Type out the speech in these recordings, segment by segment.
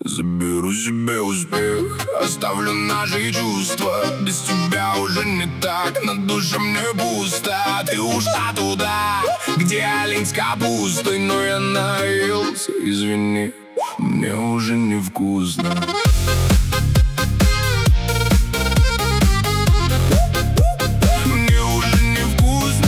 Заберу себе успех, оставлю наши чувства. Без тебя уже не так, на душе мне пусто. Ты ушла туда, где олень с капустой. Но я наелся, извини, мне уже невкусно. Мне уже невкусно.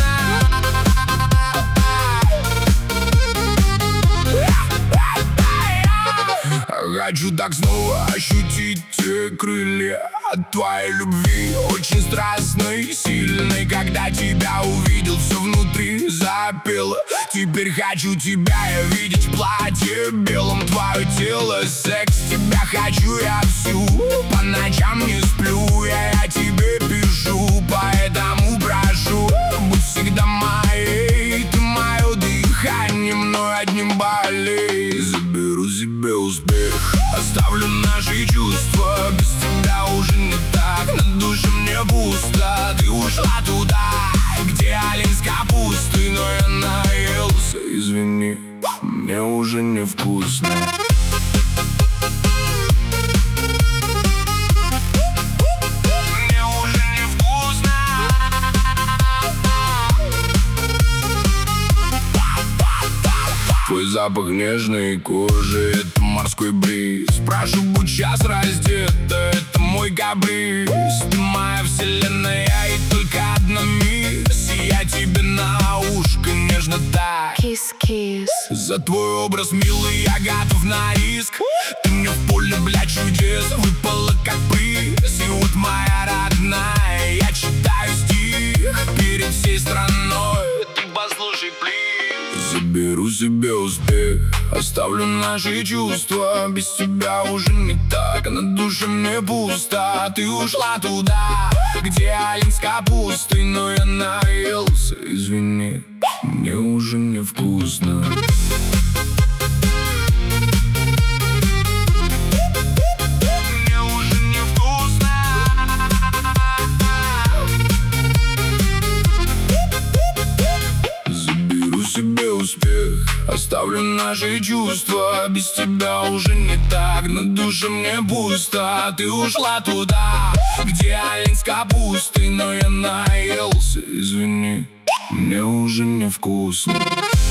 Хочу так снова ощутить те крылья от твоей любви, очень страстной, сильной. Когда тебя увидел, все внутри запело. Теперь хочу тебя я видеть в платье белом. Твое тело, секс, тебя хочу я всю. По ночам не сплю, я тебе пишу. Поэтому прошу, будь всегда моей. Ты мое дыхание, мной одним болей. Заберу себе успех, оставлю наши чувства. Без тебя уже не так, на душе мне пусто. Ты ушла туда, где олень с капустой. Но я наелся, извини, мне уже невкусно. Мне уже невкусно. Твой запах нежной кожи, это морской бриз. Прошу, будь сейчас раздета, это мой каприз. Ты моя вселенная и только одна мисс. Я тебе на ушко нежно так. Кис-кис. За твой образ, милый, я готов на риск. Ты мне в поле, блядь, чудес выпала как приз. И вот моя родная, я читаю стих перед всей страной. Ты послушай, плиз. Заберу себе успех, оставлю наши чувства. Без тебя уже не так, на душе мне пусто. Ты ушла туда, где олень с капустой. Но я наелся, извини, мне уже невкусно. Мне уже невкусно. Заберу себе успех, оставлю наши чувства. Без тебя уже не так, на душе мне пусто. Ты ушла туда, где олень с капустой. Но я наелся, извини, мне уже невкусно.